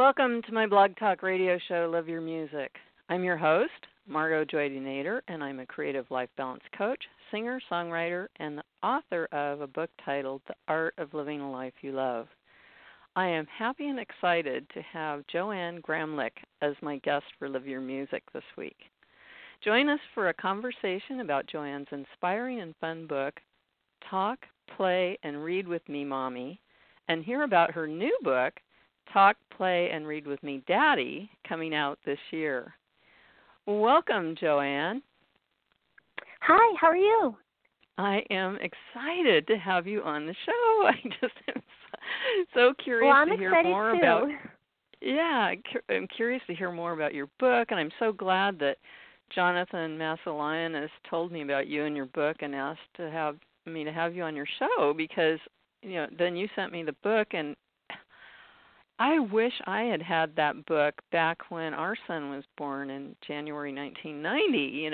Welcome to my Blog Talk radio show, Live Your Music. I'm your host, Margot Joydy Nader, and I'm a creative life balance coach, singer, songwriter, and the author of a book titled The Art of Living a Life You Love. I am happy and excited to have Joanne Gramlich as my guest for Live Your Music this week. Join us for a conversation about Joanne's inspiring and fun book, Talk, Play, and Read with Me, Mommy, and hear about her new book, Talk, Play, and Read with Me, Daddy, coming out this year. Welcome, Joanne. Hi, how are you? I am excited to have you on the show. I just am so curious to hear more about. Yeah, I'm curious to hear more about your book, and I'm so glad that Jonathan Massalian has told me about you and your book and asked to have me to have you on your show because then you sent me the book, and I wish I had had that book back when our son was born in January 1990.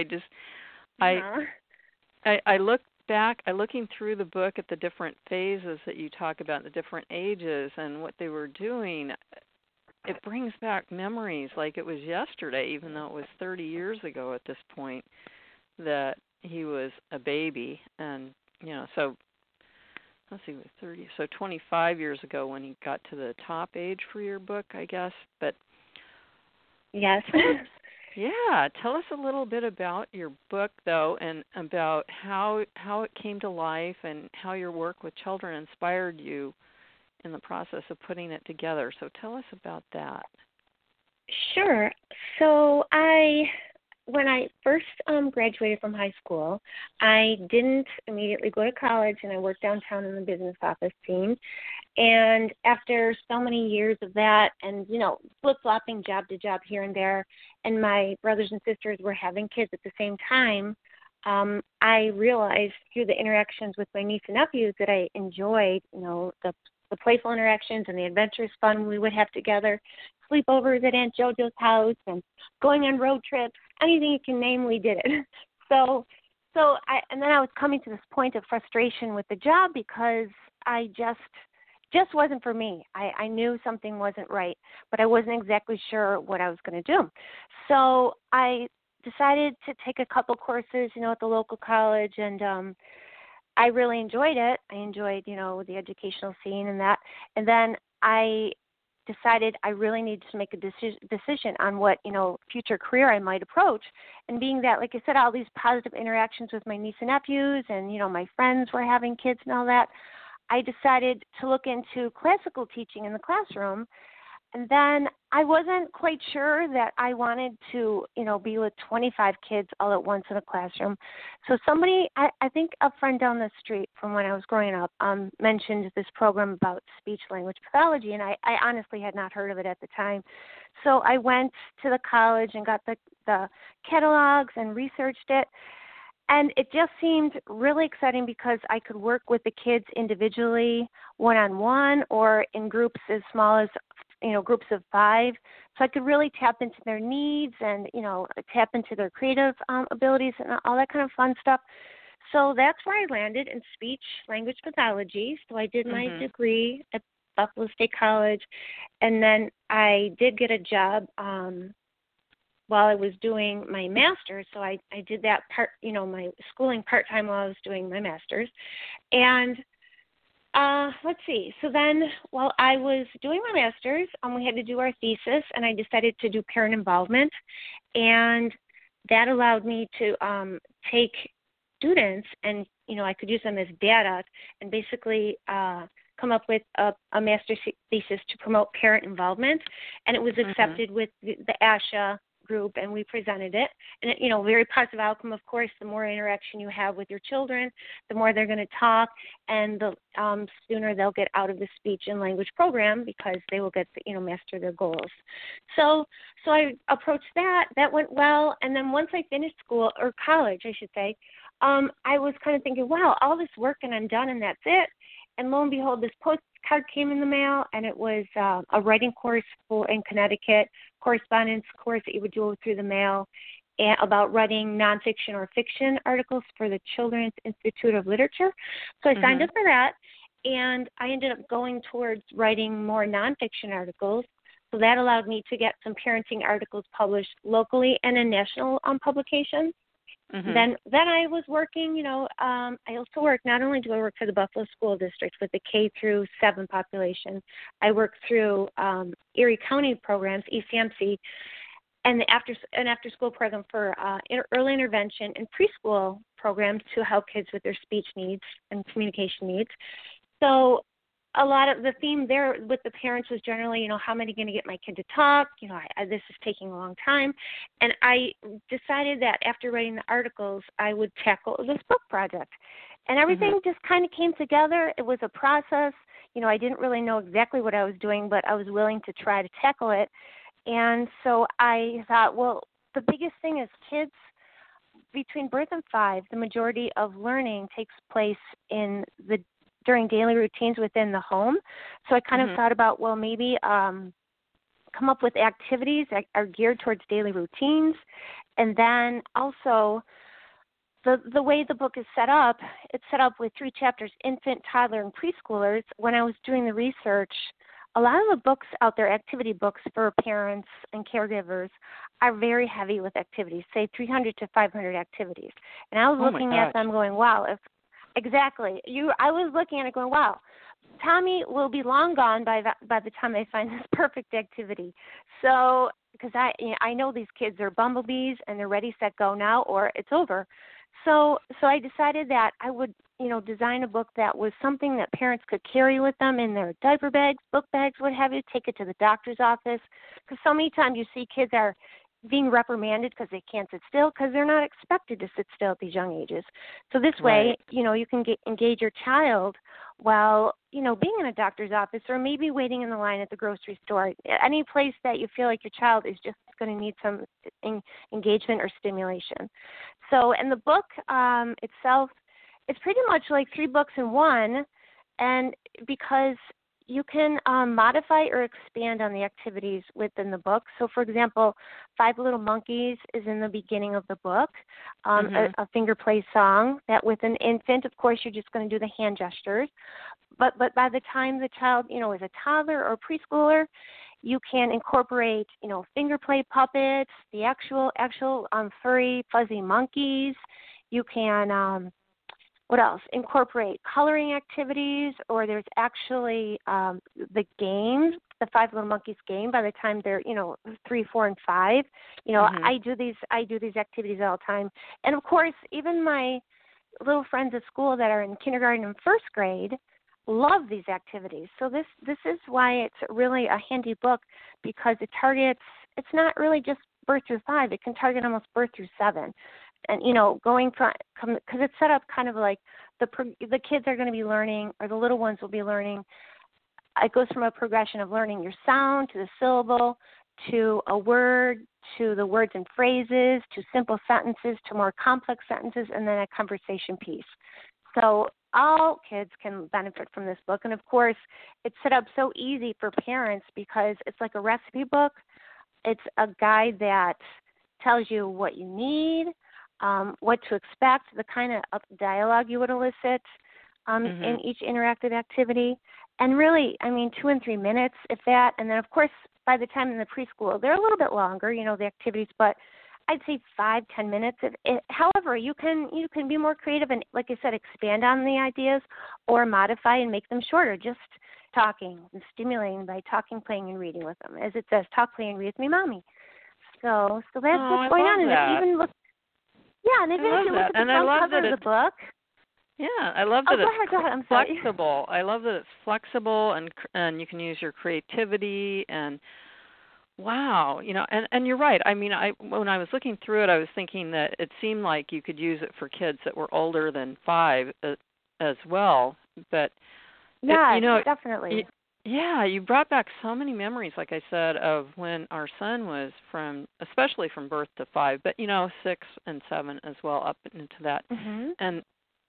I look back, looking through the book at the different phases that you talk about, the different ages and what they were doing. It brings back memories like it was yesterday, even though it was 30 years ago at this point that he was a baby. And, so let's see, 30, so 25 years ago when he got to the top age for your book, I guess. But yes. Yeah, tell us a little bit about your book, though, and about how it came to life and how your work with children inspired you in the process of putting it together. So tell us about that. Sure. So when I first graduated from high school, I didn't immediately go to college, and I worked downtown in the business office team. And after so many years of that and, flip-flopping job to job here and there, and my brothers and sisters were having kids at the same time, I realized through the interactions with my niece and nephews that I enjoyed, the playful interactions and the adventurous fun we would have together, sleepovers at Aunt JoJo's house and going on road trips, anything you can name, we did it. And then I was coming to this point of frustration with the job because I just wasn't for me. I knew something wasn't right, but I wasn't exactly sure what I was going to do. So I decided to take a couple courses, at the local college, and I really enjoyed it. I enjoyed, the educational scene and that. And then I decided I really needed to make a decision on what, future career I might approach. And being that, like I said, all these positive interactions with my niece and nephews and, my friends were having kids and all that, I decided to look into classical teaching in the classroom. And then I wasn't quite sure that I wanted to, be with 25 kids all at once in a classroom. So somebody, I think a friend down the street from when I was growing up, mentioned this program about speech-language pathology, and I honestly had not heard of it at the time. So I went to the college and got the catalogs and researched it. And it just seemed really exciting because I could work with the kids individually, one-on-one, or in groups as small as, groups of 5. So I could really tap into their needs and, tap into their creative abilities and all that kind of fun stuff. So that's where I landed in speech-language pathology. So I did my degree at Buffalo State College, and then I did get a job while I was doing my master's. So I did that part, my schooling part-time while I was doing my master's. And let's see. So then while I was doing my master's, we had to do our thesis, and I decided to do parent involvement. And that allowed me to take students and, I could use them as data and basically come up with a master's thesis to promote parent involvement. And it was accepted with the ASHA group, and we presented it. And, very positive outcome, of course. The more interaction you have with your children, the more they're going to talk, and the sooner they'll get out of the speech and language program because they will get, master their goals. So I approached that. That went well. And then once I finished school, or college, I should say, I was kind of thinking, wow, all this work and I'm done and that's it. And lo and behold, this postcard came in the mail, and it was a writing course in Connecticut, correspondence course that you would do through the mail, about writing nonfiction or fiction articles for the Children's Institute of Literature. So I signed up for that, and I ended up going towards writing more nonfiction articles. So that allowed me to get some parenting articles published locally and in national publications. Mm-hmm. Then I was working, I also work, not only do I work for the Buffalo School District with the K through 7 population, I work through Erie County programs, ECMC, and an after-school program for early intervention and preschool programs to help kids with their speech needs and communication needs. So a lot of the theme there with the parents was generally, how am I going to get my kid to talk? This is taking a long time. And I decided that after writing the articles, I would tackle this book project. And everything just kind of came together. It was a process. I didn't really know exactly what I was doing, but I was willing to try to tackle it. And so I thought, well, the biggest thing is kids between birth and 5, the majority of learning takes place during daily routines within the home. So I kind of thought about, well, maybe come up with activities that are geared towards daily routines. And then also the way the book is set up, it's set up with 3 chapters, infant, toddler, and preschoolers. When I was doing the research, a lot of the books out there, activity books for parents and caregivers, are very heavy with activities, say 300 to 500 activities. And I was looking at them going, wow, exactly. I was looking at it going, wow, Tommy will be long gone by the time they find this perfect activity. So, because I know these kids are bumblebees and they're ready, set, go now, or it's over. So I decided that I would, design a book that was something that parents could carry with them in their diaper bags, book bags, what have you, take it to the doctor's office. Because so many times you see kids are being reprimanded because they can't sit still because they're not expected to sit still at these young ages. So this way, you can engage your child while, being in a doctor's office or maybe waiting in the line at the grocery store, any place that you feel like your child is just going to need some engagement or stimulation. So, and the book itself, it's pretty much like 3 books in one, and because you can modify or expand on the activities within the book. So, for example, 5 Little Monkeys is in the beginning of the book, a finger play song that with an infant, of course, you're just going to do the hand gestures. But by the time the child, is a toddler or preschooler, you can incorporate, finger play puppets, the actual furry, fuzzy monkeys. You can what else? Incorporate coloring activities, or there's actually the games, the 5 Little Monkeys game. By the time they're 3, 4, and 5, I do these activities all the time. And of course, even my little friends at school that are in kindergarten and first grade love these activities. So this is why it's really a handy book, because it targets. It's not really just birth through 5. It can target almost birth through 7. And, going from, because it's set up kind of like the kids are going to be learning, or the little ones will be learning. It goes from a progression of learning your sound to the syllable to a word to the words and phrases to simple sentences to more complex sentences, and then a conversation piece. So all kids can benefit from this book. And, of course, it's set up so easy for parents because it's like a recipe book. It's a guide that tells you what you need, what to expect, the kind of dialogue you would elicit in each interactive activity. And really, 2 and 3 minutes, if that. And then, of course, by the time in the preschool, they're a little bit longer, the activities, but I'd say 5-10 minutes. However, you can be more creative and, like I said, expand on the ideas or modify and make them shorter, just talking and stimulating by talking, playing, and reading with them. As it says, talk, play, and read with me, Mommy. So that's what's going on. That. And even look, and even if you look at the front cover of the book. Yeah, I love that go ahead. I'm sorry. Flexible. I love that it's flexible and you can use your creativity and wow, and you're right. When I was looking through it, I was thinking that it seemed like you could use it for kids that were older than 5 as well. But yeah, definitely. You brought back so many memories, like I said, of when our son was especially from birth to 5, but 6 and 7 as well, up into that, and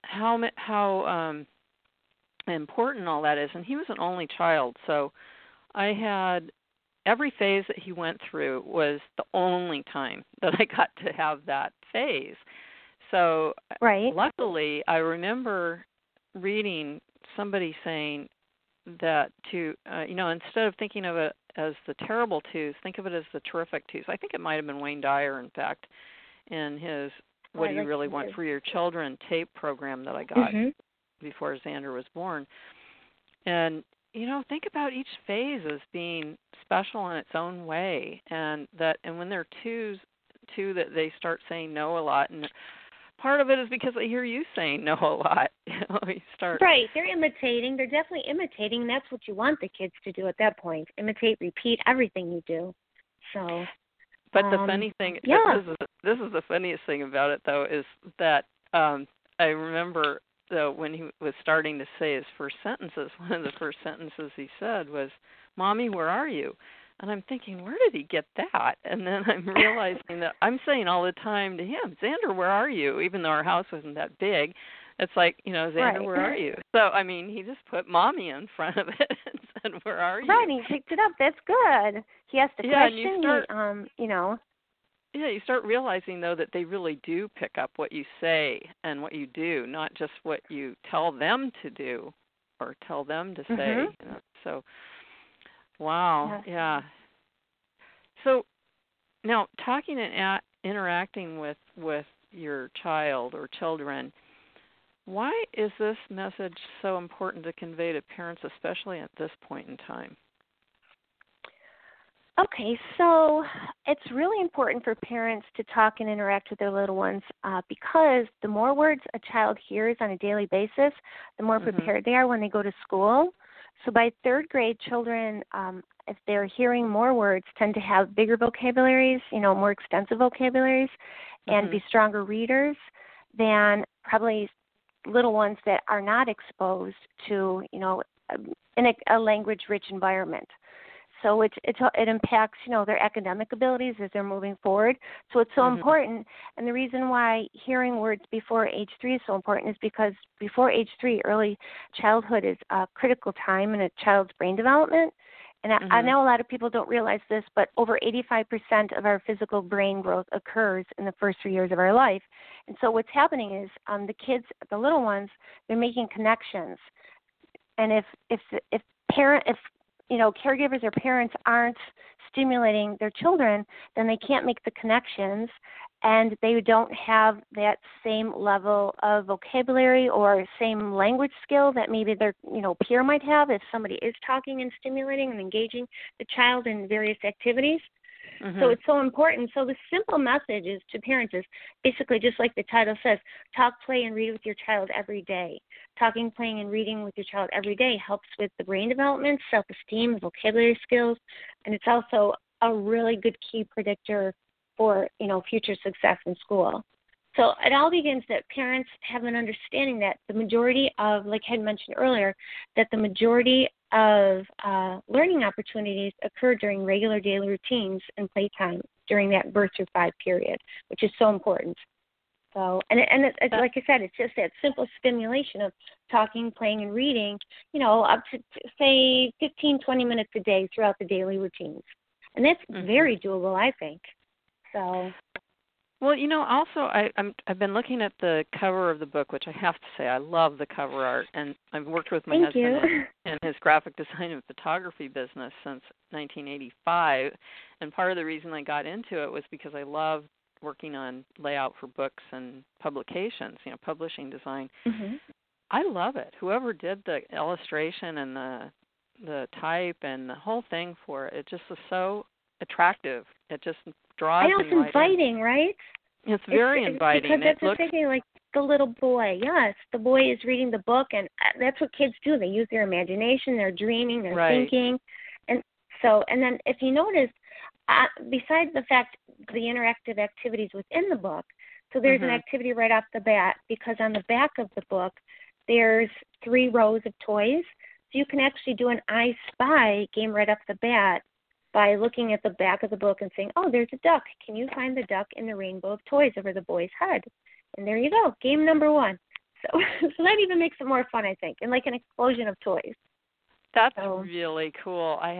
how important all that is. And he was an only child, so I had every phase that he went through was the only time that I got to have that phase. So luckily, I remember reading somebody saying, that to instead of thinking of it as the terrible twos, think of it as the terrific twos. I think it might have been Wayne Dyer, in fact, in his "What Do You Really Want for Your Children" tape program that I got before Xander was born. And think about each phase as being special in its own way, and when they're two, that they start saying no a lot, and part of it is because I hear you saying no a lot. You start right. They're imitating. They're definitely imitating. And that's what you want the kids to do at that point: imitate, repeat everything you do. So. But the funny thing, this is the funniest thing about it, though, is that I remember when he was starting to say his first sentences, one of the first sentences he said was, "Mommy, where are you?" And I'm thinking, where did he get that? And then I'm realizing that I'm saying all the time to him, "Xander, where are you?" Even though our house wasn't that big. It's like, "Xander, where are you?" So, I mean, he just put Mommy in front of it and said, "Where are you?" Right, he picked it up. That's good. He asked the question, Yeah, you start realizing, though, that they really do pick up what you say and what you do, not just what you tell them to do or tell them to say. So, wow, yeah. So, now, talking and interacting with your child or children, why is this message so important to convey to parents, especially at this point in time? Okay, so it's really important for parents to talk and interact with their little ones because the more words a child hears on a daily basis, the more prepared they are when they go to school. So by third grade, children, if they're hearing more words, tend to have bigger vocabularies, more extensive vocabularies, and be stronger readers than probably little ones that are not exposed to, in a language-rich environment. So it impacts, their academic abilities as they're moving forward. So it's so important. And the reason why hearing words before age 3 is so important is because before age 3, early childhood is a critical time in a child's brain development. And I know a lot of people don't realize this, but over 85% of our physical brain growth occurs in the first 3 years of our life. And so what's happening is the kids, the little ones, they're making connections. And if caregivers or parents aren't stimulating their children, then they can't make the connections, and they don't have that same level of vocabulary or same language skill that maybe their peer might have if somebody is talking and stimulating and engaging the child in various activities. So it's so important. So the simple message is to parents is basically just like the title says, talk, play, and read with your child every day. Talking, playing, and reading with your child every day helps with the brain development, self-esteem, vocabulary skills, and it's also a really good key predictor for, future success in school. So it all begins that parents have an understanding that the majority of, like I had mentioned earlier, that the majority of learning opportunities occur during regular daily routines and playtime during that birth through 5 period, which is so important. So, it's like I said, it's just that simple stimulation of talking, playing, and reading, up to, say, 15, 20 minutes a day throughout the daily routines. And that's very doable, I think. So. Well, also I've been looking at the cover of the book, which I have to say I love the cover art, and I've worked with my husband in his graphic design and photography business since 1985, and part of the reason I got into it was because I love working on layout for books and publications, publishing design. I love it. Whoever did the illustration and the type and the whole thing for it, it just is so attractive. It just draws. I know, it's inviting, right? It's very inviting. Because that's the thing, like the little boy. Yes, the boy is reading the book, and that's what kids do. They use their imagination, they're dreaming, they're thinking. And then if you notice, besides the fact the interactive activities within the book, so there's an activity right off the bat, because on the back of the book, there's 3 rows of toys. So you can actually do an I Spy game right off the bat by looking at the back of the book and saying, oh, there's a duck. Can you find the duck in the rainbow of toys over the boy's head? And there you go, game number 1. So that even makes it more fun, I think, and like an explosion of toys. That's really cool. I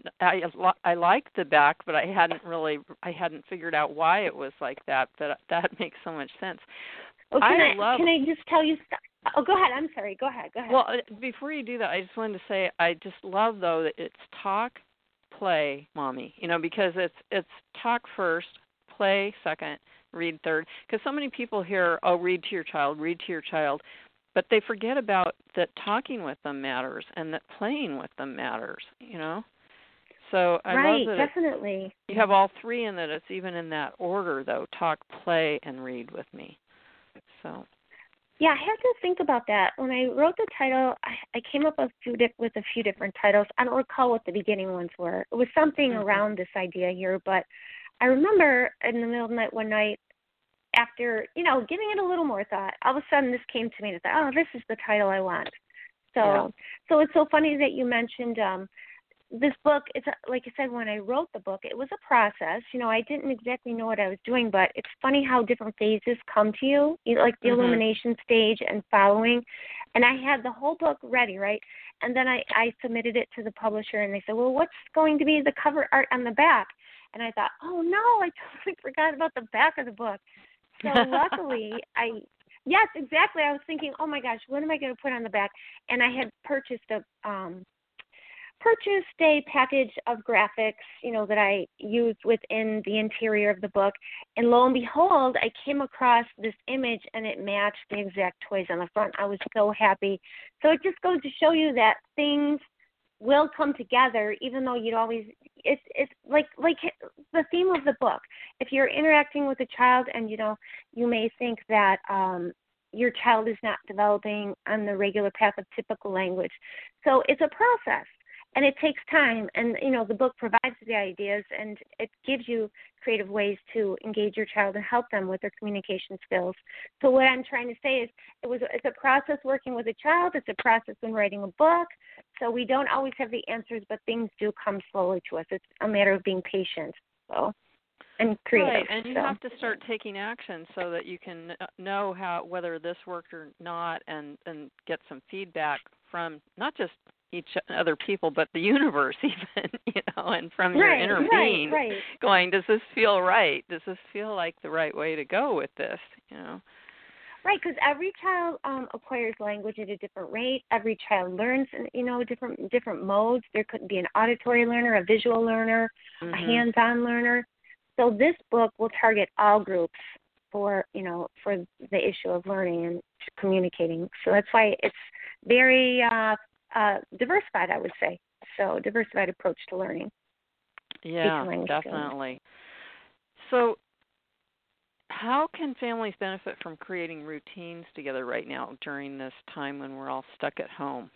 liked the back, but I hadn't figured out why it was like that. But that makes so much sense. Well, can I just tell you Oh, go ahead. I'm sorry. Go ahead. Well, before you do that, I just wanted to say I just love, though, that it's talk, play, mommy. Because it's talk first, play second, read third. Because so many people hear, oh, read to your child, but they forget about that talking with them matters and that playing with them matters. So I love that definitely. You have all three, and that it's even in that order, though: talk, play, and read with me. So. Yeah, I had to think about that. When I wrote the title, I came up with a few different titles. I don't recall what the beginning ones were. It was something around this idea here, but I remember in the middle of the night one night, after, giving it a little more thought, all of a sudden this came to me, and I thought, oh, this is the title I want. So it's so funny that you mentioned this book. It's like I said, when I wrote the book, it was a process. I didn't exactly know what I was doing, but it's funny how different phases come to you, like the illumination stage and following. And I had the whole book ready, right? And then I submitted it to the publisher, and they said, well, what's going to be the cover art on the back? And I thought, oh, no, I totally forgot about the back of the book. So luckily, yes, exactly. I was thinking, oh, my gosh, what am I going to put on the back? And I had purchased a package of graphics, that I used within the interior of the book. And lo and behold, I came across this image, and it matched the exact toys on the front. I was so happy. So it just goes to show you that things will come together, even though you'd always, it's like the theme of the book. If you're interacting with a child and, you may think that your child is not developing on the regular path of typical language. So it's a process. And it takes time, and, the book provides the ideas, and it gives you creative ways to engage your child and help them with their communication skills. So what I'm trying to say is it's a process working with a child. It's a process when writing a book. So we don't always have the answers, but things do come slowly to us. It's a matter of being patient and creative. Right, and you have to start taking action so that you can know whether this worked or not, and get some feedback from not just each other people, but the universe even, and from your inner being, going, does this feel right? Does this feel like the right way to go with this, Right, because every child acquires language at a different rate. Every child learns in, different modes. There could be an auditory learner, a visual learner, a hands-on learner. So this book will target all groups for the issue of learning and communicating. So that's why it's very diversified, I would say. So diversified approach to learning. Yeah, definitely. So how can families benefit from creating routines together right now during this time when we're all stuck at home?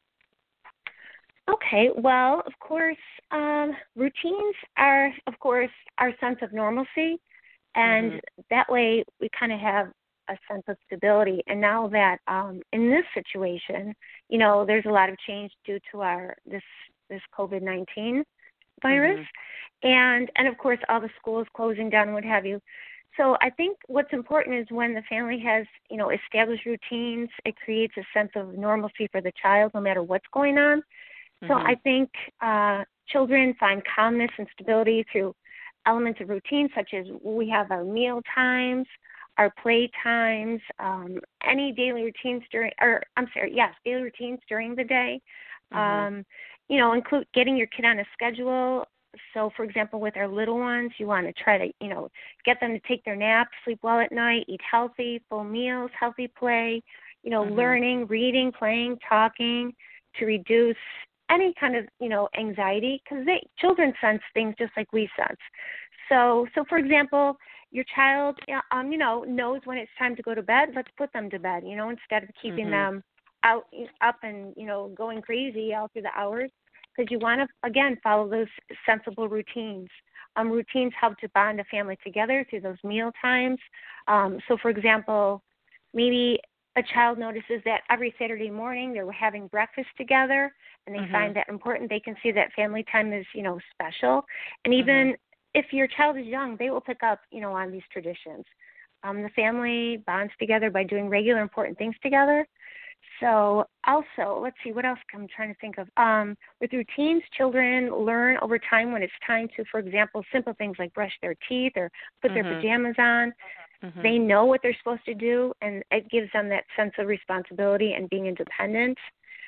Okay, well, of course, routines are, our sense of normalcy, and that way we kind of have a sense of stability. And now that in this situation, there's a lot of change due to this COVID-19 virus, and of course all the schools closing down and what have you. So I think what's important is when the family has, established routines, it creates a sense of normalcy for the child no matter what's going on. So I think children find calmness and stability through elements of routine, such as we have our meal times, our play times, any daily routines daily routines during the day. Include getting your kid on a schedule. So, for example, with our little ones, you want to try to, get them to take their naps, sleep well at night, eat healthy, full meals, healthy play, learning, reading, playing, talking, to reduce any kind of, anxiety, because children sense things just like we sense. So for example, your child, knows when it's time to go to bed. Let's put them to bed, instead of keeping them up and, going crazy all through the hours, because you want to, again, follow those sensible routines. Routines help to bond a family together through those meal times. So, for example, maybe a child notices that every Saturday morning they're having breakfast together, and they find that important. They can see that family time is, special. And even if your child is young, they will pick up, on these traditions. The family bonds together by doing regular important things together. So also, let's see, what else I'm trying to think of. With routines, children learn over time when it's time to, for example, simple things like brush their teeth or put their pajamas on. Mhm. They know what they're supposed to do, and it gives them that sense of responsibility and being independent.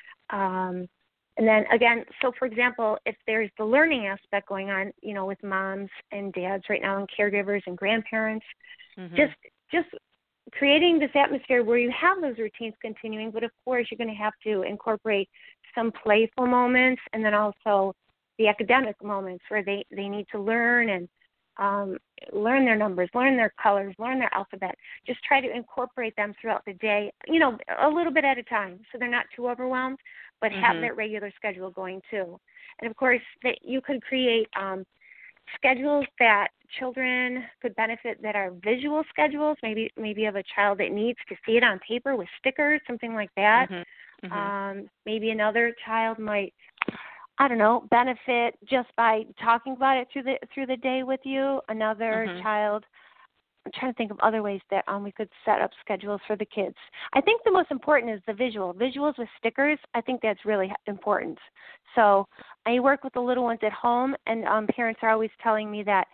And then again, so for example, if there's the learning aspect going on, with moms and dads right now and caregivers and grandparents, Mhm. just creating this atmosphere where you have those routines continuing, but of course you're going to have to incorporate some playful moments and then also the academic moments where they need to learn and learn their numbers, learn their colors, learn their alphabet. Just try to incorporate them throughout the day, a little bit at a time so they're not too overwhelmed, but have Mhm. that regular schedule going too. And of course, that you could create schedules that children could benefit that are visual schedules. Maybe you have a child that needs to see it on paper with stickers, something like that. Mhm. Mhm. Maybe another child might, I don't know, benefit just by talking about it through the day with you. Another Mhm. child, I'm trying to think of other ways that we could set up schedules for the kids. I think the most important is the visuals with stickers. I think that's really important. So I work with the little ones at home, and parents are always telling me that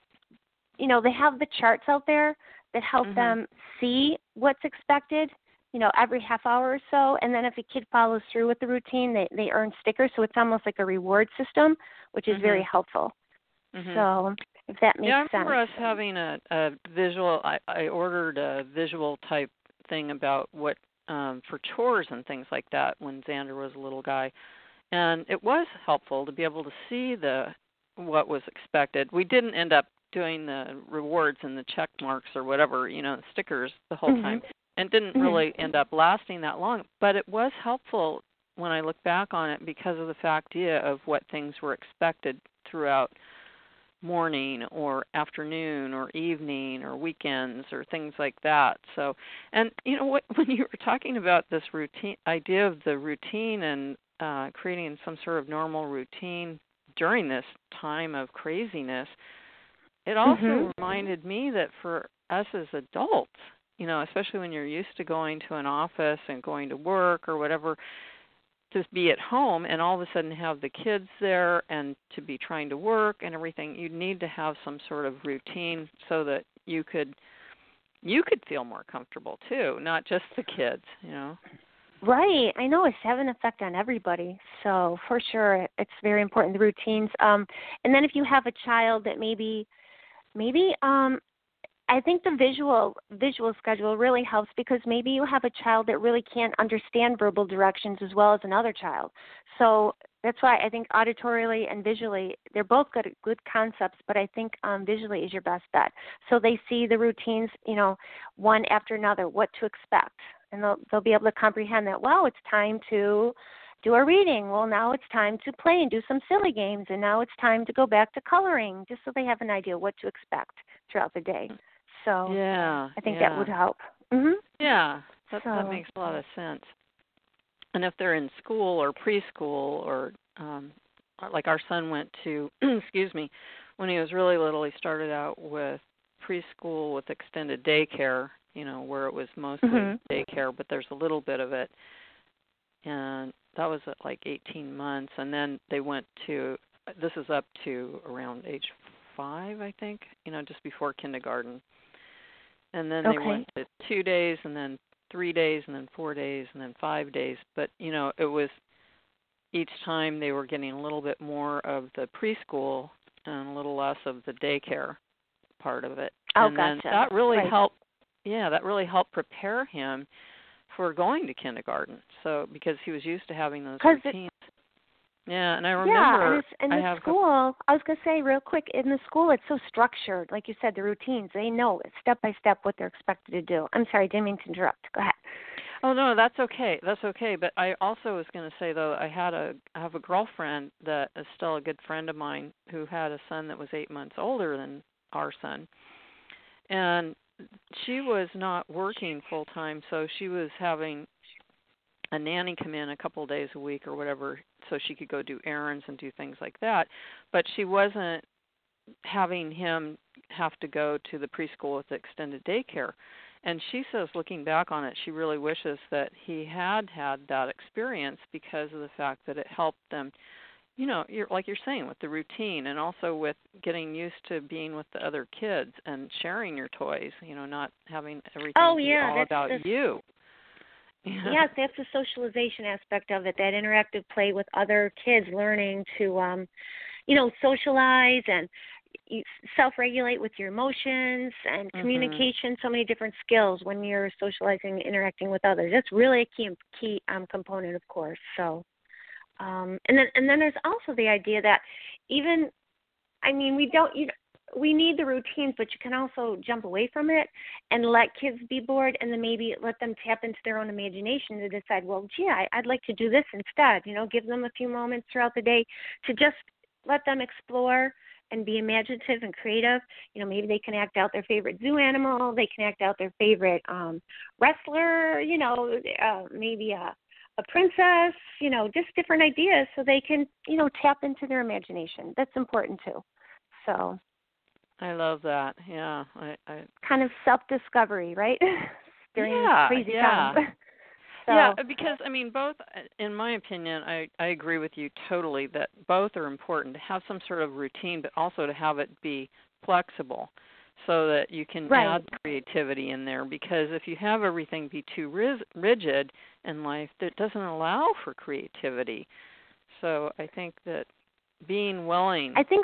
they have the charts out there that help Mhm. them see what's expected, every half hour or so. And then if a kid follows through with the routine, they earn stickers. So it's almost like a reward system, which is very Mhm. helpful. Mhm. So if that Yeah, makes I remember sense. us having a visual. I ordered a visual type thing about what for chores and things like that when Xander was a little guy, and it was helpful to be able to see what was expected. We didn't end up doing the rewards and the check marks or whatever, the stickers the whole Mhm. time, and didn't Mhm. really end up lasting that long. But it was helpful when I look back on it because of the fact of what things were expected throughout morning or afternoon or evening or weekends or things like that. So, and what, when you were talking about this routine idea of the routine and creating some sort of normal routine during this time of craziness, it Mhm. also reminded me that for us as adults, especially when you're used to going to an office and going to work or whatever, to be at home and all of a sudden have the kids there and to be trying to work and everything, you need to have some sort of routine so that you could feel more comfortable too, not just the kids. Right. I know it's having an effect on everybody. So for sure, it's very important, the routines. And then if you have a child that maybe I think the visual schedule really helps because maybe you have a child that really can't understand verbal directions as well as another child. So that's why I think auditorily and visually they're both good concepts, but I think visually is your best bet. So they see the routines, one after another, what to expect, and they'll be able to comprehend that. Well, it's time to do our reading. Well, now it's time to play and do some silly games, and now it's time to go back to coloring, just so they have an idea what to expect throughout the day. So Yeah, I think that would yeah. help. Mhm. Yeah, that So. makes a lot of sense. And if they're in school or preschool or like our son went to excuse me, when he was really little he started out with preschool with extended daycare, where it was mostly Mhm. daycare, but there's a little bit of it. And that was at like 18 months, and then they went to this is up to around age 5, I think, just before kindergarten. And then they went Okay. to 2 days and then 3 days and then 4 days and then 5 days, but it was each time they were getting a little bit more of the preschool and a little less of the daycare part of it. Oh, And then gotcha. that really Right. helped prepare him for going to kindergarten. So because he was used to having those Because routines. Yeah, and I yeah, and remember it's in I the have school. I was gonna say real quick, in the school, it's so structured. Like you said, the routines. They know step by step what they're expected to do. I'm sorry, didn't mean to interrupt. Go ahead. Oh no, that's okay. That's okay. But I also was going to say though, I have a girlfriend that is still a good friend of mine who had a son that was 8 months older than our son, and she was not working full time, so she was having a nanny come in a couple of days a week or whatever, so she could go do errands and do things like that. But she wasn't having him have to go to the preschool with the extended daycare. And she says, looking back on it, she really wishes that he had had that experience because of the fact that it helped them you're like you're saying with the routine, and also with getting used to being with the other kids and sharing your toys. Not having everything be all about you. Yes, that's the socialization aspect of it. That interactive play with other kids, learning to, socialize and self-regulate with your emotions and communication. So many different skills when you're socializing and interacting with others. That's really a key component, of course. So. And then there's also the idea that we need the routines, but you can also jump away from it and let kids be bored, and then maybe let them tap into their own imagination to decide, well, gee, I'd like to do this instead. Give them a few moments throughout the day to just let them explore and be imaginative and creative. Maybe they can act out their favorite zoo animal. They can act out their favorite wrestler. Maybe a princess. Just different ideas so they can tap into their imagination. That's important too. So. I love that. Yeah, I kind of self-discovery, right? During crazy times. So. Yeah, because both, in my opinion, I agree with you totally that both are important, to have some sort of routine, but also to have it be flexible, so that you can add creativity in there. Because if you have everything be too rigid in life, that doesn't allow for creativity. So I think that being willing to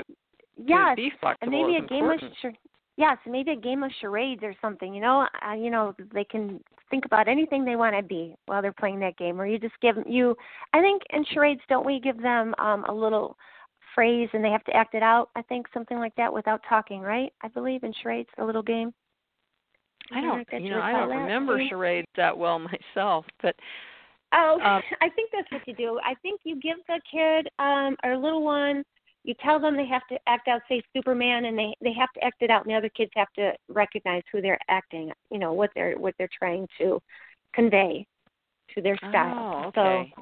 be flexible and maybe is important. Maybe a game of charades or something. They can think about anything they want to be while they're playing that game, or you just give them. I think in charades, don't we give them a little phrase and they have to act it out? I think something like that without talking, right? I believe in charades, a little game. I don't remember charades that well myself, but. I think that's what you do. I think you give the kid or little one. You tell them they have to act out, say, Superman, and they have to act it out, and the other kids have to recognize who they're acting, what they're trying to convey to their style. Oh, okay.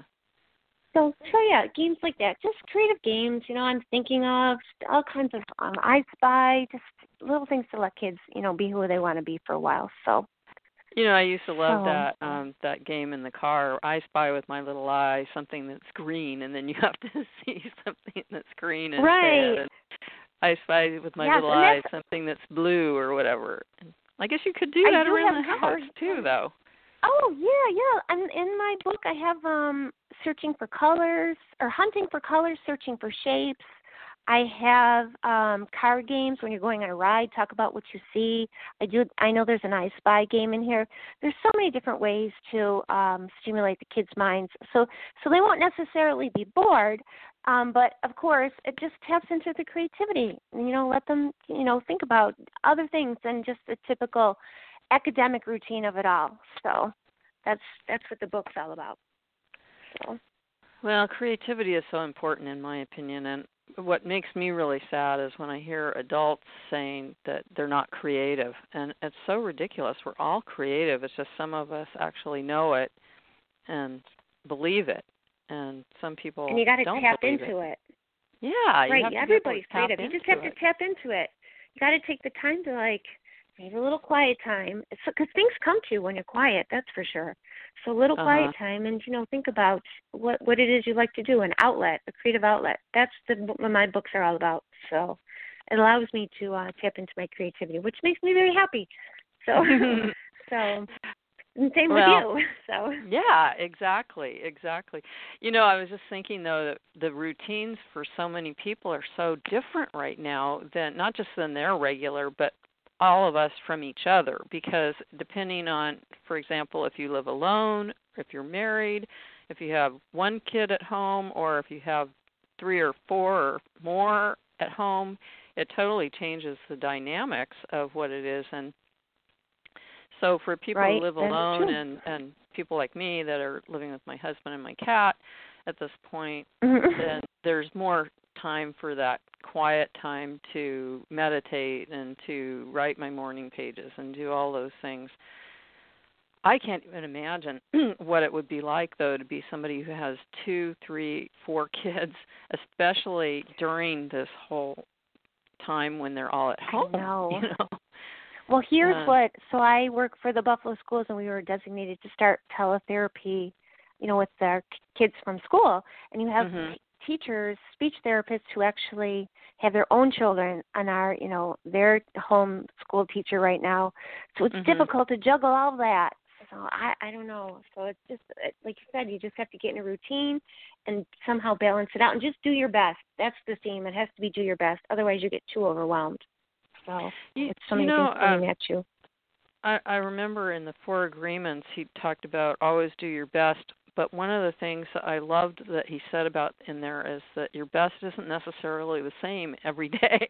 So games like that, just creative games. I'm thinking of all kinds of I Spy, just little things to let kids, be who they want to be for a while. So. I used to love that game in the car, I Spy with my little eye, something that's green, and then you have to see something that's green instead. Right. And I Spy with my little eye, something that's blue or whatever. And I guess you could do that around the house too, though. Oh, yeah. And in my book, I have searching for colors, or hunting for colors, searching for shapes. I have card games when you're going on a ride, talk about what you see. I know there's an I Spy game in here. There's so many different ways to stimulate the kids' minds. So they won't necessarily be bored, but of course it just taps into the creativity. Let them, think about other things than just the typical academic routine of it all. So that's what the book's all about. So. Well, creativity is so important in my opinion, and what makes me really sad is when I hear adults saying that they're not creative, and it's so ridiculous. We're all creative. It's just some of us actually know it and believe it, and some people and you got to tap believe into it. Yeah, right. Everybody's creative. You just have to tap into it. You got to take the time to maybe a little quiet time, because things come to you when you're quiet. That's for sure. So a little quiet time, and think about what it is you like to do. An outlet, a creative outlet. That's what my books are all about. So it allows me to tap into my creativity, which makes me very happy. So and same with you. So yeah, exactly. I was just thinking though that the routines for so many people are so different right now than not just than their regular, but all of us from each other, because depending on, for example, if you live alone, if you're married, if you have one kid at home, or if you have 3 or 4 or more at home, it totally changes the dynamics of what it is. And so for people who live alone and people like me that are living with my husband and my cat at this point, then there's more time for that quiet time to meditate and to write my morning pages and do all those things. I can't even imagine what it would be like, though, to be somebody who has 2, 3, 4 kids, especially during this whole time when they're all at home. I know. Well, here's so I work for the Buffalo Schools, and we were designated to start teletherapy, with their kids from school. And you have teachers, speech therapists who actually have their own children and are, their home school teacher right now. So it's difficult to juggle all that. So I don't know. So it's just, like you said, you just have to get in a routine and somehow balance it out and just do your best. That's the theme. It has to be do your best. Otherwise you get too overwhelmed. So it's so many things coming at you. I remember in the 4 Agreements he talked about always do your best, but one of the things that I loved that he said about in there is that your best isn't necessarily the same every day.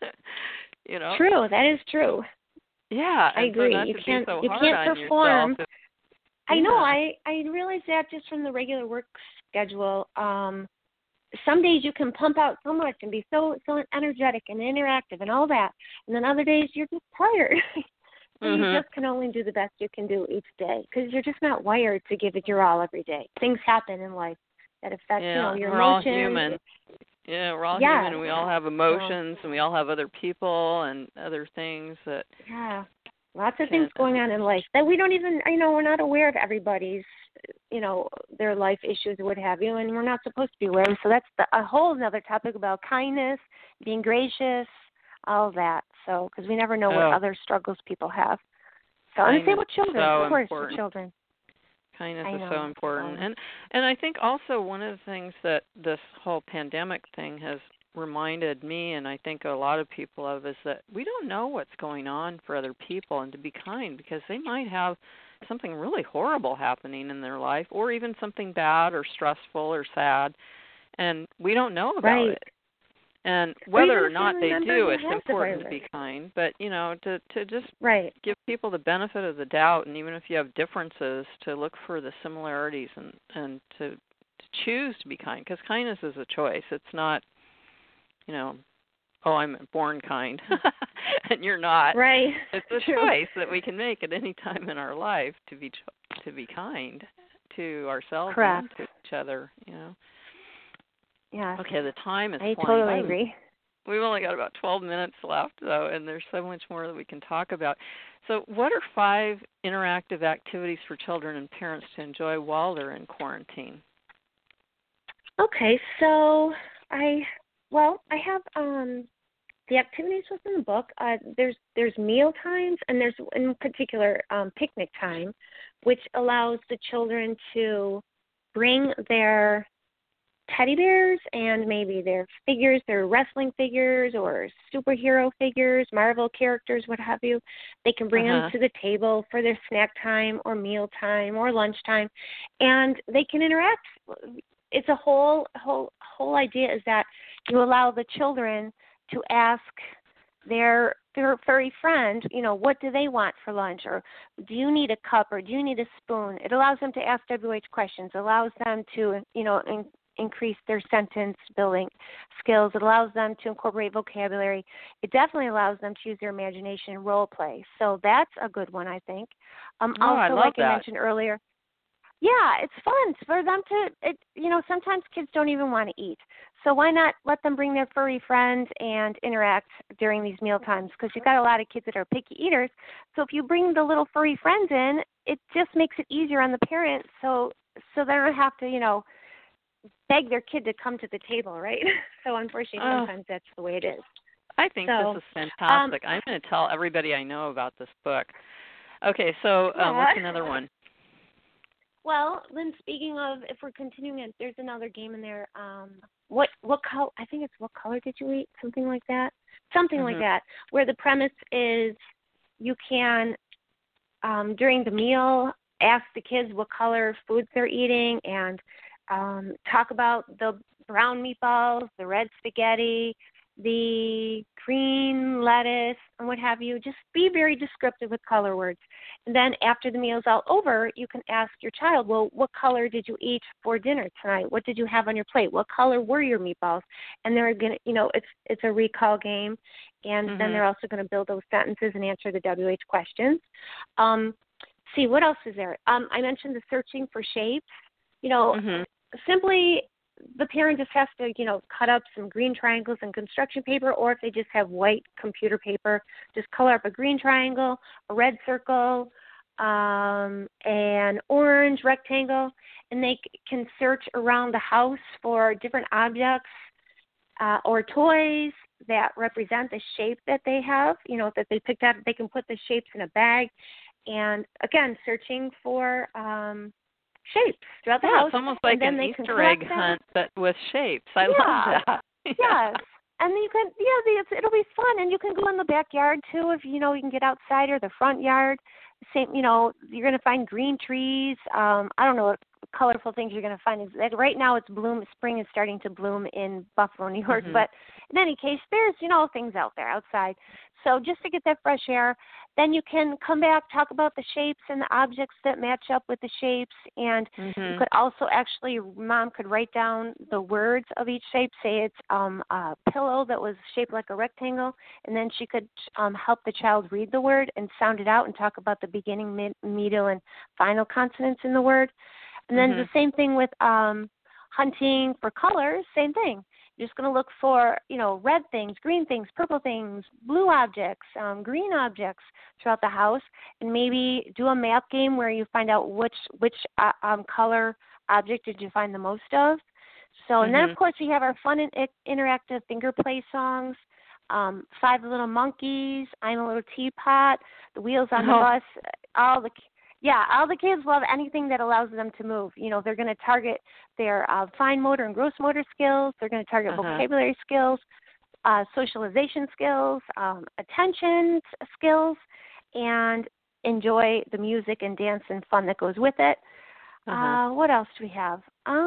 True, that is true. Yeah, I agree. So you can't perform. yourself. I know. I realized that just from the regular work schedule. Some days you can pump out so much and be so energetic and interactive and all that, and then other days you're just tired. And you just can only do the best you can do each day because you're just not wired to give it your all every day. Things happen in life that affect your we're emotions. All human. Yeah, we're all human, and we all have emotions, and we all have other people and other things that. Yeah, lots of things going on in life that we don't even. We're not aware of everybody's. Their life issues or what have you, and we're not supposed to be aware of. So that's a whole other topic about kindness, being gracious, all of that. So, because we never know what other struggles people have. So, and same with children, of course, with children. Kindness is so important. And I think also one of the things that this whole pandemic thing has reminded me, and I think a lot of people of, is that we don't know what's going on for other people, and to be kind because they might have something really horrible happening in their life or even something bad or stressful or sad, and we don't know about it. And whether or not they do, it's important to be kind. But, to just give people the benefit of the doubt, and even if you have differences, to look for the similarities and to choose to be kind. Because kindness is a choice. It's not, I'm born kind, and you're not. Right. It's a choice that we can make at any time in our life to be kind to ourselves and to each other, Yeah. Okay, the time is flying. I totally agree. We've only got about 12 minutes left, though, and there's so much more that we can talk about. So what are 5 interactive activities for children and parents to enjoy while they're in quarantine? Okay, so I have the activities within the book. There's meal times, and there's in particular picnic time, which allows the children to bring their teddy bears and maybe their figures, their wrestling figures or superhero figures, Marvel characters, what have you. They can bring them to the table for their snack time or meal time or lunchtime, and they can interact. It's a whole idea is that you allow the children to ask their furry friend, what do they want for lunch, or do you need a cup, or do you need a spoon? It allows them to ask WH questions. It allows them to, increase their sentence building skills. It allows them to incorporate vocabulary. It definitely allows them to use their imagination and role play. So that's a good one, I think. I mentioned earlier, yeah, it's fun for them to, sometimes kids don't even want to eat. So why not let them bring their furry friends and interact during these meal times? Because you've got a lot of kids that are picky eaters. So if you bring the little furry friends in, it just makes it easier on the parents. So they don't have to, beg their kid to come to the table, right? So unfortunately, sometimes that's the way it is. I think this is fantastic. I'm going to tell everybody I know about this book. Okay, so what's another one? Well, then speaking of, if we're continuing it, there's another game in there. What color? I think it's What Color Did You Eat? Something like that. Something like that, where the premise is you can, during the meal, ask the kids what color foods they're eating and talk about the brown meatballs, the red spaghetti, the green lettuce, and what have you. Just be very descriptive with color words. And then after the meal's all over, you can ask your child, well, what color did you eat for dinner tonight? What did you have on your plate? What color were your meatballs? And they're going to, it's a recall game. And then they're also going to build those sentences and answer the WH questions. See, what else is there? I mentioned the searching for shapes. Simply the parent just has to, cut up some green triangles and construction paper, or if they just have white computer paper, just color up a green triangle, a red circle, an orange rectangle, and they can search around the house for different objects or toys that represent the shape that they have, that they picked out. They can put the shapes in a bag, and again, searching for shapes throughout the house. It's almost like an Easter egg hunt, but with shapes. I love that. Yes. And you can, it'll be fun, and you can go in the backyard too if you can get outside, or the front yard. Same, you're going to find green trees. I don't know what colorful things you're going to find. Right now, spring is starting to bloom in Buffalo, New York. But in any case, there's things out there outside. So just to get that fresh air, then you can come back, talk about the shapes and the objects that match up with the shapes, and you could also Mom could write down the words of each shape. Say it's a pillow that was shaped like a rectangle, and then she could help the child read the word and sound it out and talk about the beginning, middle, and final consonants in the word. And then the same thing with hunting for colors, same thing. You're just going to look for, red things, green things, purple things, blue objects, green objects throughout the house, and maybe do a map game where you find out which color object did you find the most of. So, and then, of course, we have our fun and interactive finger play songs, Five Little Monkeys, I'm a Little Teapot, The Wheels on the Bus, all the kids love anything that allows them to move. They're going to target their fine motor and gross motor skills. They're going to target vocabulary skills, socialization skills, attention skills, and enjoy the music and dance and fun that goes with it. What else do we have?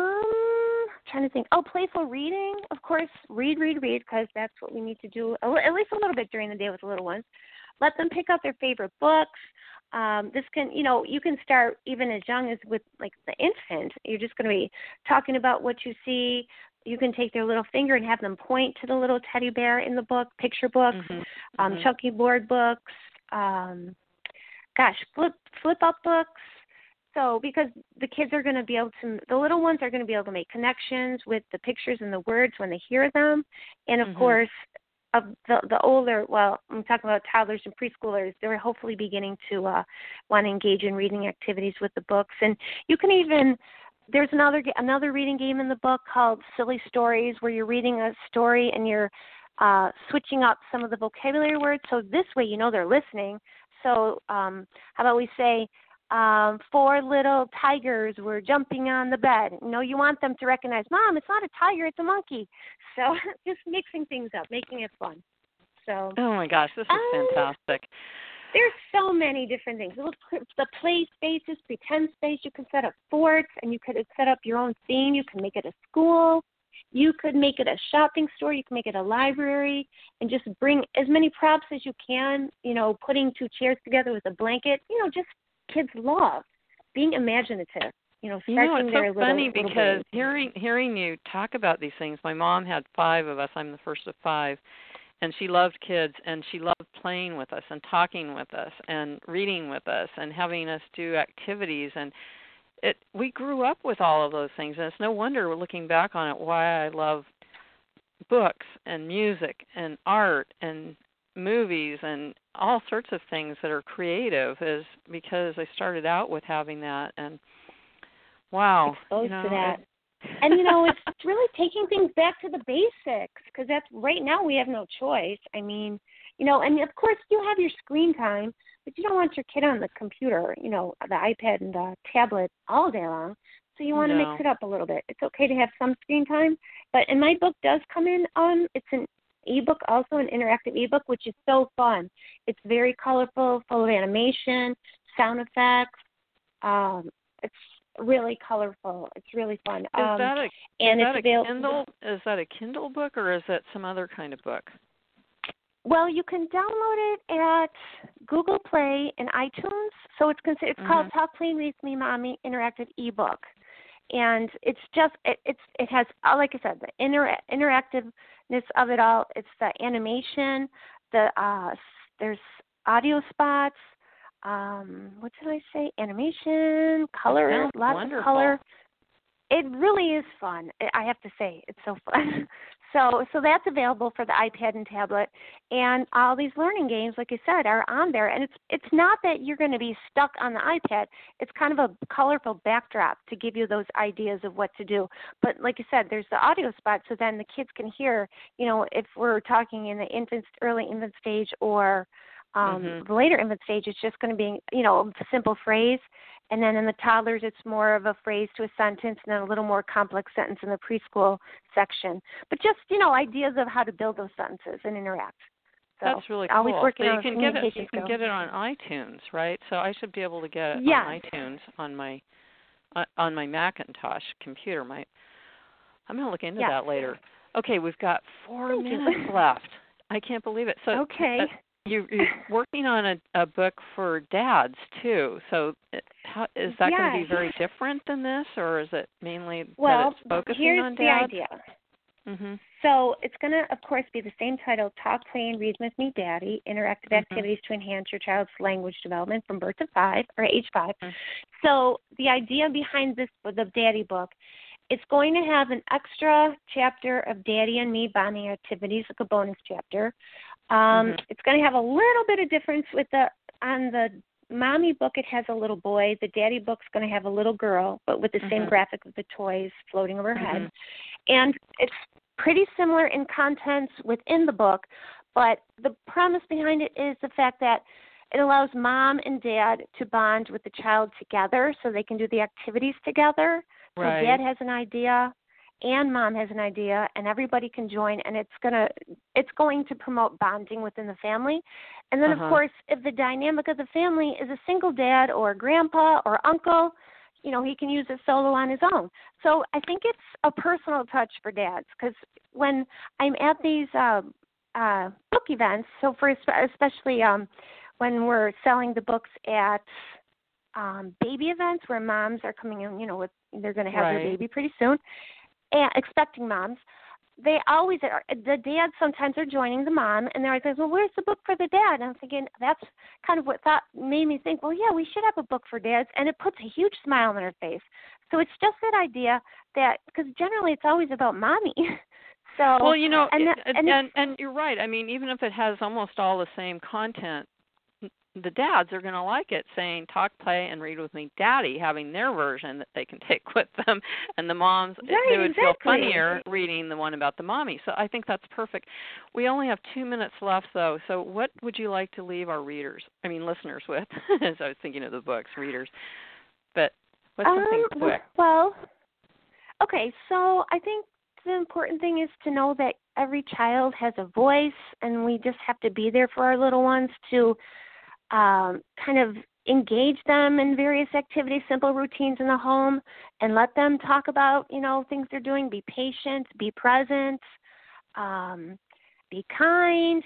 Trying to think. Playful reading. Of course, read, because that's what we need to do, at least a little bit during the day with the little ones. Let them pick out their favorite books. This can, you can start even as young as with like the infant. You're just going to be talking about what you see. You can take their little finger and have them point to the little teddy bear in the book, picture books, chunky board books, flip up books. So because the kids are going to be able to, the little ones are going to be able to make connections with the pictures and the words when they hear them. And of course, of the older, I'm talking about toddlers and preschoolers, they're hopefully beginning to want to engage in reading activities with the books. And you can even, there's another reading game in the book called Silly Stories, where you're reading a story and you're switching up some of the vocabulary words. So this way they're listening. So how about we say, 4 little tigers were jumping on the bed. You want them to recognize, Mom, it's not a tiger, it's a monkey. So just mixing things up, making it fun. So. Oh my gosh, this is fantastic. There's so many different things. The play spaces, pretend space. You can set up forts, and you could set up your own theme. You can make it a school. You could make it a shopping store. You can make it a library, and just bring as many props as you can. Putting 2 chairs together with a blanket. Just kids love being imaginative. It's so funny because hearing you talk about these things. My mom had 5 of us. I'm the first of 5, and she loved kids, and she loved playing with us and talking with us and reading with us and having us do activities. And we grew up with all of those things, and it's no wonder, looking back on it, why I love books and music and art and movies and all sorts of things that are creative, is because I started out with having that. And wow, exposed to that. And it's really taking things back to the basics, because that's right now we have no choice. I mean, and of course you have your screen time, but you don't want your kid on the computer, the iPad and the tablet all day long. So you want to mix it up a little bit. It's okay to have some screen time, but and my book does come in it's an ebook, also an interactive ebook, which is so fun. It's very colorful, full of animation, sound effects. It's really colorful. It's really fun. Is that a Kindle book, or is that some other kind of book? Well, you can download it at Google Play and iTunes. So it's called Talk Play With Me Mommy Interactive Ebook. And it's just it has, like I said, the interactiveness of it all. It's the animation, there's audio spots. What did I say? Animation, color, lots of color. It really is fun. I have to say, it's so fun. So that's available for the iPad and tablet, and all these learning games, like I said, are on there. And it's not that you're going to be stuck on the iPad. It's kind of a colorful backdrop to give you those ideas of what to do. But like I said, there's the audio spot, so then the kids can hear. If we're talking in the early infant stage or the later infant stage, it's just going to be a simple phrase. And then in the toddlers, it's more of a phrase to a sentence, and then a little more complex sentence in the preschool section. But just, ideas of how to build those sentences and interact. So that's really cool. Always working so on you can get it on iTunes, right? So I should be able to get it on iTunes on my Macintosh computer. I'm going to look into that later. Okay, we've got 4 minutes left. I can't believe it. So okay. You're working on a book for dads, too. So is that going to be very different than this, or is it mainly that it's focusing on dads? Here's the idea. Mm-hmm. So it's going to, of course, be the same title, Talk, Play, and Read with Me, Daddy, Interactive Activities to Enhance Your Child's Language Development from Birth to 5, or age 5. So the idea behind the Daddy book, it's going to have an extra chapter of Daddy and Me bonding activities, like a bonus chapter. It's going to have a little bit of difference on the mommy book. It has a little boy. The daddy book's going to have a little girl, but with the same graphic of the toys floating over her head. And it's pretty similar in contents within the book, but the premise behind it is the fact that it allows mom and dad to bond with the child together so they can do the activities together. So dad has an idea and mom has an idea, and everybody can join, and it's going to promote bonding within the family. And then, of course, if the dynamic of the family is a single dad or grandpa or uncle, he can use it solo on his own. So I think it's a personal touch for dads, because when I'm at these book events, so for especially when we're selling the books at baby events where moms are coming in, they're going to have their baby pretty soon, and expecting moms, they always are. The dads sometimes are joining the mom, and they're like, well, where's the book for the dad? And I'm thinking, that's kind of what made me think, well, yeah, we should have a book for dads, and it puts a huge smile on their face. So it's just that idea that, because generally it's always about mommy. So, well, and you're right. I mean, even if it has almost all the same content, the dads are going to like it, saying Talk, Play, and Read with Me, Daddy, having their version that they can take with them. And the moms, they would feel funnier reading the one about the mommy. So I think that's perfect. We only have 2 minutes left, though. So what would you like to leave our listeners with? As I was thinking of the books, readers. But what's something quick? Well, okay, so I think the important thing is to know that every child has a voice, and we just have to be there for our little ones to kind of engage them in various activities, simple routines in the home, and let them talk about, things they're doing. Be patient, be present, be kind.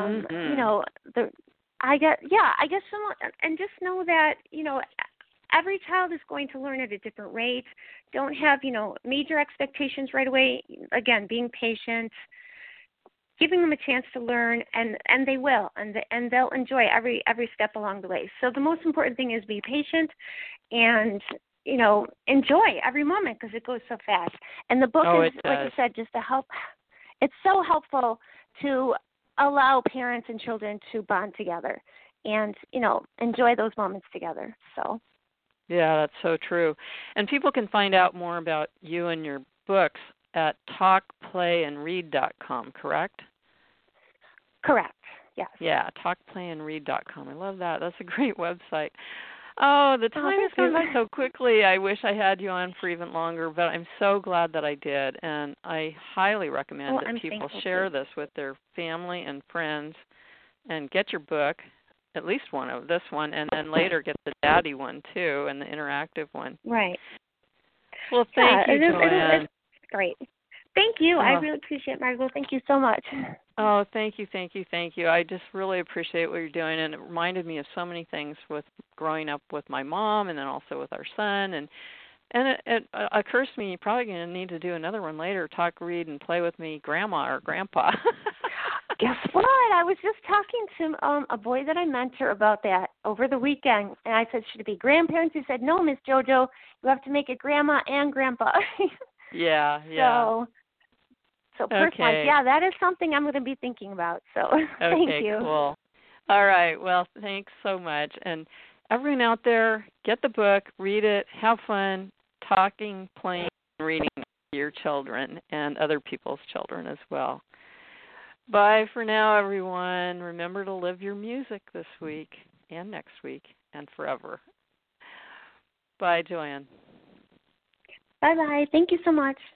I guess and just know that, every child is going to learn at a different rate. Don't have, major expectations right away. Again, being patient, giving them a chance to learn, and they will, and they'll enjoy every step along the way. So the most important thing is be patient and, enjoy every moment, because it goes so fast. And the book is, like I said, just to help. It's so helpful to allow parents and children to bond together and, enjoy those moments together. So. Yeah, that's so true. And people can find out more about you and your books at talkplayandread.com, correct? Correct, yes. Yeah, talkplayandread.com. I love that. That's a great website. Oh, the time has gone by so quickly. I wish I had you on for even longer, but I'm so glad that I did. And I highly recommend that people share this with their family and friends and get your book, at least one of this one, and then later get the Daddy one, too, and the interactive one. Right. Well, thank you, Joanne. It's great. Thank you. I really appreciate it, Margot. Thank you so much. Oh, thank you. I just really appreciate what you're doing, and it reminded me of so many things with growing up with my mom and then also with our son. And it occurs to me you're probably going to need to do another one later, Talk, Read, and Play with Me, Grandma or Grandpa. Guess what? I was just talking to a boy that I mentor about that over the weekend, and I said, should it be grandparents? He said, no, Miss JoJo, you have to make it Grandma and Grandpa. Yeah. So personalized, Okay. yeah, that is something I'm going to be thinking about. So thank you. Okay, cool. All right. Well, thanks so much. And everyone out there, get the book, read it, have fun talking, playing, and reading to your children and other people's children as well. Bye for now, everyone. Remember to live your music this week and next week and forever. Bye, Joanne. Bye-bye. Thank you so much.